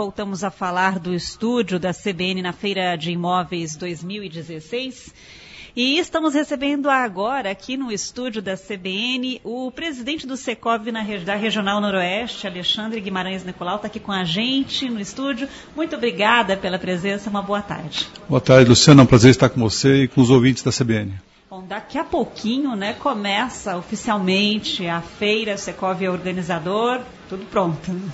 Voltamos a falar do estúdio da CBN na Feira de Imóveis 2016. E estamos recebendo agora, aqui no estúdio da CBN, o presidente do Secov da Regional Noroeste, Alexandre Guimarães Nicolau, está aqui com a gente no estúdio. Muito obrigada pela presença, uma boa tarde. Boa tarde, Luciana, é um prazer estar com você e com os ouvintes da CBN. Bom, daqui a pouquinho, começa oficialmente a feira, o Secov é organizador, tudo pronto, né?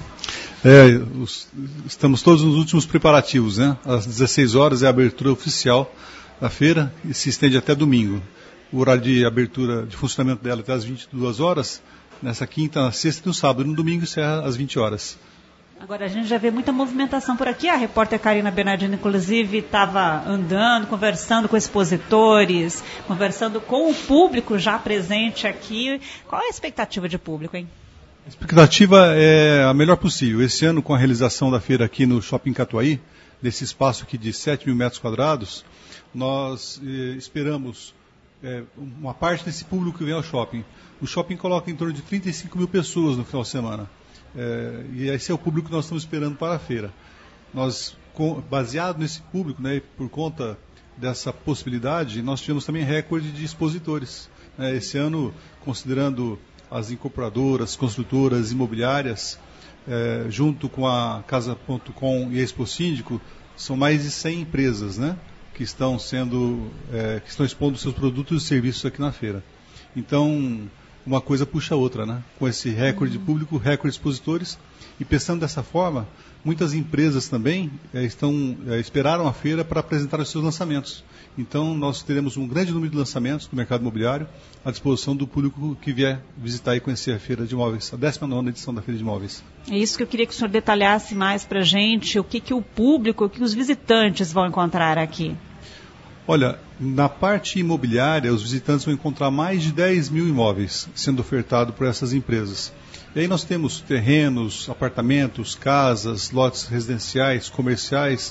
Estamos todos nos últimos preparativos, né? Às 16 horas é a abertura oficial da feira e se estende até domingo. O horário de abertura, de funcionamento dela é até às 22 horas, nessa quinta, na sexta e no sábado. E no domingo encerra às 20 horas. Agora a gente já vê muita movimentação por aqui. A repórter Karina Bernardino, inclusive, estava andando, conversando com expositores, conversando com o público já presente aqui. Qual é a expectativa de público, hein? A expectativa é a melhor possível. Esse ano, com a realização da feira aqui no Shopping Catuaí, nesse espaço aqui de 7 mil metros quadrados, nós esperamos uma parte desse público que vem ao shopping. O shopping coloca em torno de 35 mil pessoas no final de semana. E esse é o público que nós estamos esperando para a feira. Nós, baseado nesse público, né, por conta dessa possibilidade, nós tivemos também recorde de expositores. Esse ano, considerando as incorporadoras, construtoras, imobiliárias, junto com a Casa.com e a Expo Síndico, são mais de 100 empresas, né, que estão expondo seus produtos e serviços aqui na feira. Então, uma coisa puxa a outra, né? Com esse recorde de público, recorde de expositores, e pensando dessa forma, muitas empresas também esperaram a feira para apresentar os seus lançamentos. Então, nós teremos um grande número de lançamentos do mercado imobiliário à disposição do público que vier visitar e conhecer a Feira de Imóveis, a 19ª edição da Feira de Imóveis. É isso que eu queria que o senhor detalhasse mais para a gente, o que o público, o que os visitantes vão encontrar aqui. Olha, na parte imobiliária, os visitantes vão encontrar mais de 10 mil imóveis sendo ofertados por essas empresas. E aí nós temos terrenos, apartamentos, casas, lotes residenciais, comerciais,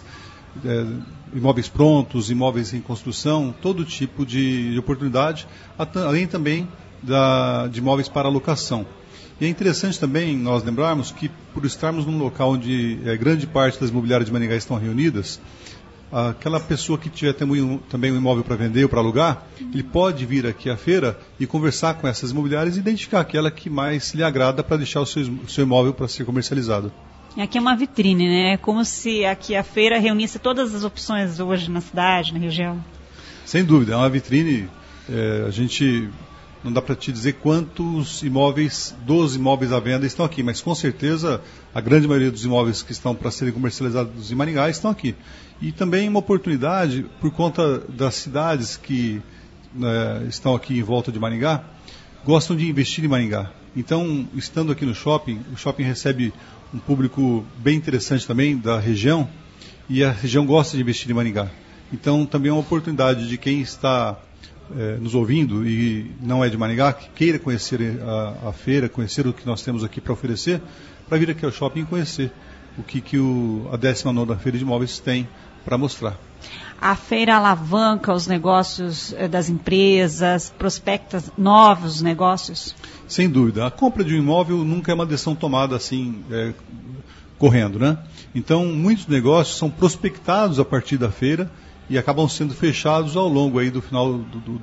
imóveis prontos, imóveis em construção, todo tipo de oportunidade, além também de imóveis para alocação. E é interessante também nós lembrarmos que, por estarmos num local onde grande parte das imobiliárias de Maringá estão reunidas, aquela pessoa que tiver também um imóvel para vender ou para alugar, ele pode vir aqui à feira e conversar com essas imobiliárias e identificar aquela que mais lhe agrada para deixar o seu imóvel para ser comercializado. Aqui é uma vitrine, né? É como se aqui a feira reunisse todas as opções hoje na cidade, na região. Sem dúvida, é uma vitrine. A gente não dá para te dizer quantos imóveis, 12 imóveis à venda estão aqui, mas com certeza a grande maioria dos imóveis que estão para serem comercializados em Maringá estão aqui. E também uma oportunidade, por conta das cidades que estão aqui em volta de Maringá, gostam de investir em Maringá. Então, estando aqui no shopping, o shopping recebe um público bem interessante também da região, e a região gosta de investir em Maringá. Então, também é uma oportunidade de quem está nos ouvindo e não é de Maringá, que queira conhecer a feira, conhecer o que nós temos aqui para oferecer, para vir aqui ao shopping e conhecer o que a 19ª Feira de Imóveis tem para mostrar. A feira alavanca os negócios das empresas, prospecta novos negócios? Sem dúvida. A compra de um imóvel nunca é uma decisão tomada assim, correndo, né? Então, muitos negócios são prospectados a partir da feira e acabam sendo fechados ao longo aí do final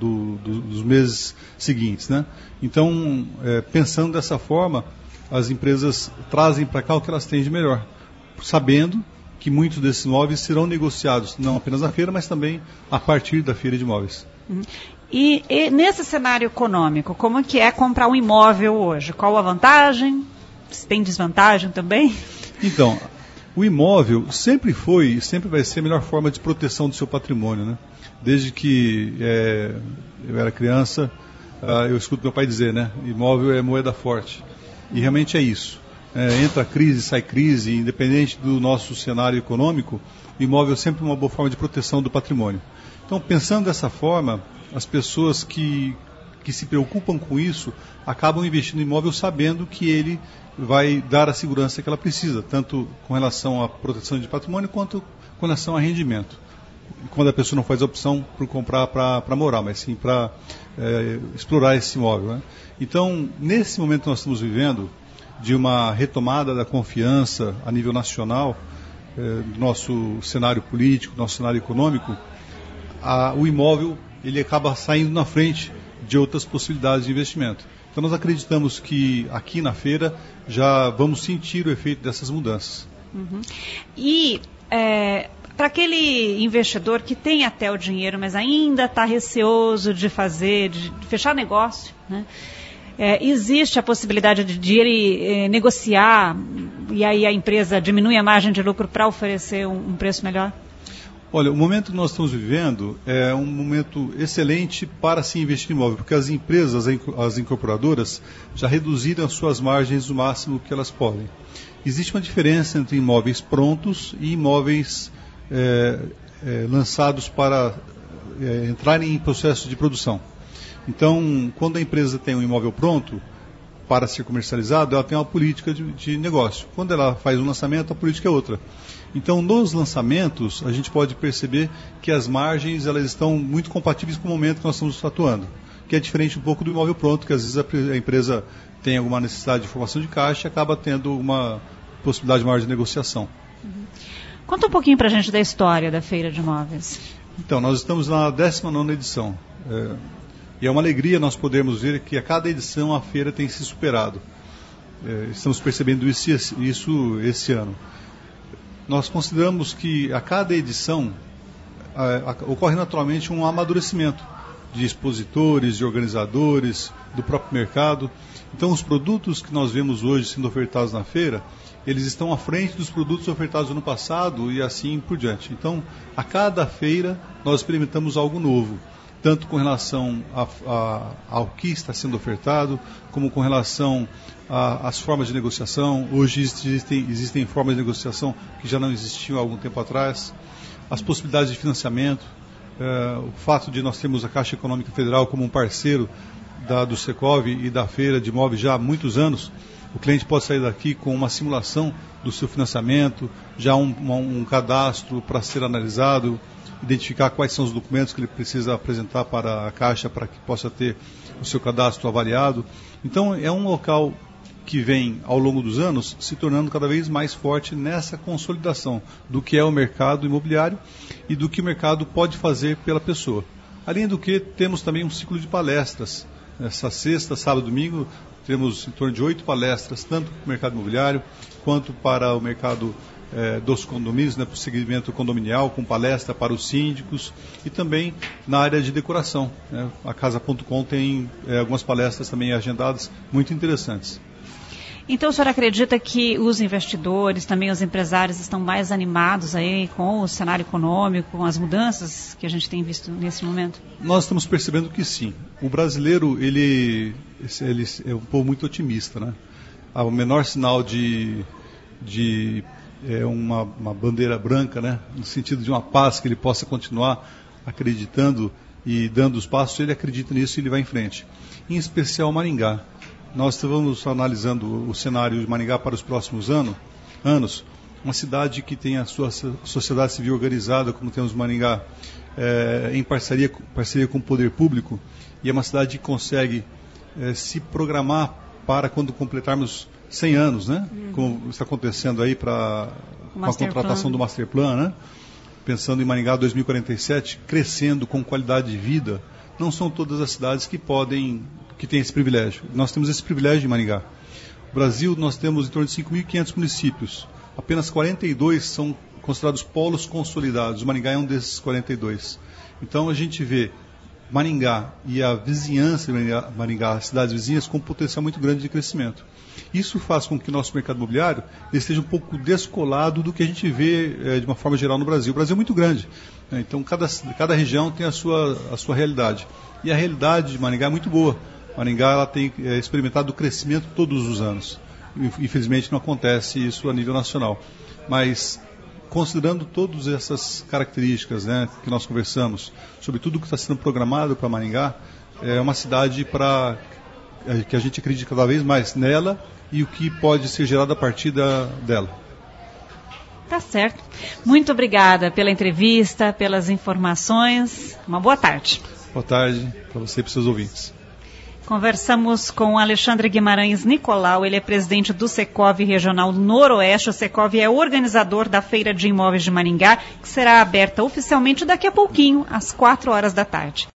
dos meses seguintes, né? Então, pensando dessa forma, as empresas trazem para cá o que elas têm de melhor, sabendo que muitos desses imóveis serão negociados, não apenas na feira, mas também a partir da Feira de Imóveis. E nesse cenário econômico, como que é comprar um imóvel hoje? Qual a vantagem? Se tem desvantagem também? Então, o imóvel sempre foi e sempre vai ser a melhor forma de proteção do seu patrimônio, né? Desde que eu era criança, eu escuto meu pai dizer, né? Imóvel é moeda forte. E realmente é isso. Entra crise, sai crise, independente do nosso cenário econômico, o imóvel é sempre uma boa forma de proteção do patrimônio. Então, pensando dessa forma, as pessoas que se preocupam com isso acabam investindo em imóvel sabendo que ele vai dar a segurança que ela precisa, tanto com relação à proteção de patrimônio quanto com relação a rendimento. Quando a pessoa não faz a opção por comprar para morar, mas sim para explorar esse imóvel, né? Então, nesse momento que nós estamos vivendo, de uma retomada da confiança a nível nacional, do nosso cenário político, nosso cenário econômico, o imóvel ele acaba saindo na frente de outras possibilidades de investimento. Então nós acreditamos que aqui na feira já vamos sentir o efeito dessas mudanças. Uhum. E para aquele investidor que tem até o dinheiro, mas ainda está receoso de fechar negócio, né? Existe a possibilidade de ele negociar e aí a empresa diminui a margem de lucro para oferecer um preço melhor? Olha, o momento que nós estamos vivendo é um momento excelente para se investir em imóvel, porque as empresas, as incorporadoras, já reduziram as suas margens o máximo que elas podem. Existe uma diferença entre imóveis prontos e imóveis lançados para entrarem em processo de produção. Então, quando a empresa tem um imóvel pronto para ser comercializado, ela tem uma política de negócio. Quando ela faz um lançamento, a política é outra. Então, nos lançamentos, a gente pode perceber que as margens elas estão muito compatíveis com o momento que nós estamos atuando, que é diferente um pouco do imóvel pronto, que às vezes a empresa tem alguma necessidade de formação de caixa e acaba tendo uma possibilidade maior de negociação. Uhum. Conta um pouquinho para a gente da história da Feira de Imóveis. Então, nós estamos na 19ª edição. E é uma alegria nós podermos ver que a cada edição a feira tem se superado. Estamos percebendo isso esse ano. Nós consideramos que a cada edição ocorre naturalmente um amadurecimento de expositores, de organizadores, do próprio mercado. Então, os produtos que nós vemos hoje sendo ofertados na feira, eles estão à frente dos produtos ofertados no ano passado e assim por diante. Então, a cada feira nós experimentamos algo novo, tanto com relação ao que está sendo ofertado, como com relação às formas de negociação. Hoje existem formas de negociação que já não existiam há algum tempo atrás, as possibilidades de financiamento, o fato de nós termos a Caixa Econômica Federal como um parceiro do Secov e da Feira de Imóveis já há muitos anos. O cliente pode sair daqui com uma simulação do seu financiamento, já um cadastro para ser analisado, identificar quais são os documentos que ele precisa apresentar para a Caixa para que possa ter o seu cadastro avaliado. Então, é um local que vem, ao longo dos anos, se tornando cada vez mais forte nessa consolidação do que é o mercado imobiliário e do que o mercado pode fazer pela pessoa. Além do que, temos também um ciclo de palestras. Essa sexta, sábado e domingo, temos em torno de 8 palestras, tanto para o mercado imobiliário, quanto para o mercado dos condomínios, para o segmento condominial, com palestra para os síndicos e também na área de decoração. A Casa.com tem algumas palestras também agendadas muito interessantes. Então o senhor acredita que os investidores, também os empresários, estão mais animados aí com o cenário econômico, com as mudanças que a gente tem visto nesse momento? Nós estamos percebendo que sim. O brasileiro, ele é um povo muito otimista, né? O menor sinal de uma bandeira branca, né? No sentido de uma paz que ele possa continuar acreditando e dando os passos, ele acredita nisso e ele vai em frente. Em especial Maringá. Nós estamos analisando o cenário de Maringá para os próximos anos, uma cidade que tem a sua sociedade civil organizada, como temos Maringá, em parceria com o poder público, e é uma cidade que consegue se programar para quando completarmos 100 anos, né? Como está acontecendo aí para a contratação do Master Plan, né? Pensando em Maringá 2047, crescendo com qualidade de vida. Não são todas as cidades que têm esse privilégio. Nós temos esse privilégio em Maringá. No Brasil, nós temos em torno de 5.500 municípios. Apenas 42 são considerados polos consolidados. O Maringá é um desses 42. Então, a gente vê Maringá e a vizinhança de Maringá, as cidades vizinhas, com um potencial muito grande de crescimento. Isso faz com que o nosso mercado imobiliário esteja um pouco descolado do que a gente vê de uma forma geral no Brasil. O Brasil é muito grande, né? Então cada região tem a sua realidade. E a realidade de Maringá é muito boa. Maringá ela tem experimentado o crescimento todos os anos. Infelizmente não acontece isso a nível nacional. Mas considerando todas essas características, né, que nós conversamos, sobre tudo que está sendo programado para Maringá, é uma cidade que a gente acredita cada vez mais nela e o que pode ser gerado a partir dela. Tá certo. Muito obrigada pela entrevista, pelas informações. Uma boa tarde. Boa tarde para você e para os seus ouvintes. Conversamos com Alexandre Guimarães Nicolau, ele é presidente do Secov Regional Noroeste. O Secov é organizador da Feira de Imóveis de Maringá, que será aberta oficialmente daqui a pouquinho, às 4 horas da tarde.